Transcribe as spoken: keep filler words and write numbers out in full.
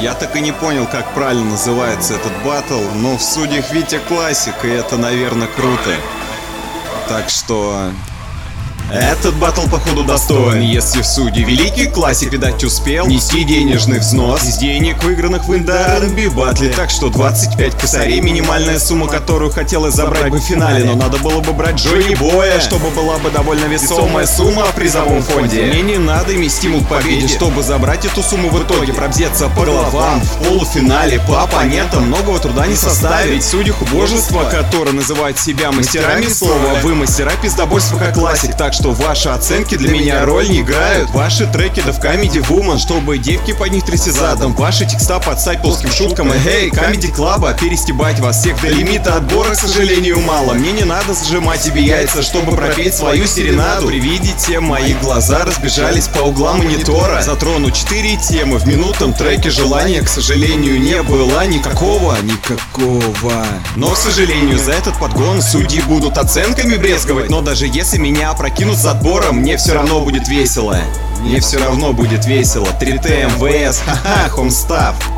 Я так и не понял, как правильно называется этот баттл, но в судьях Витя классик, и это, наверное, круто. Так что... Этот баттл, походу, достоин, если в суде великий классик, видать, успел нести денежный взнос из денег, выигранных в Инда би батле. Так что двадцать пять косарей, минимальная сумма, которую хотелось забрать бы в финале, но надо было бы брать Джонни Боя, чтобы была бы довольно весомая сумма в призовом фонде. Мне не надо иметь стимул к победе, чтобы забрать эту сумму в итоге, пробзеться по головам в полуфинале по оппонентам многого труда не составит. Ведь судьи убожества, которые называют себя мастерами слова, вы мастера пиздобольства как классик. Так что ваши оценки для меня роль не играют. Ваши треки да в Comedy Woman, чтобы девки под них трясти задом. Ваши текста подстать плоским шуткам. И эй, Comedy Club, перестебать вас всех до лимита отбора, к сожалению, мало. Мне не надо сжимать себе яйца, чтобы пропеть свою серенаду. При виде тем мои глаза разбежались по углам монитора. Затрону четыре темы в минутном треке. Желания, к сожалению, не было никакого. Никакого. Но, к сожалению, за этот подгон судьи будут оценками брезговать. Но даже если меня опрокинут с отбором, мне все равно будет весело. Мне все равно будет весело. три тэ эм вэ эс, ха-ха, Хомстав.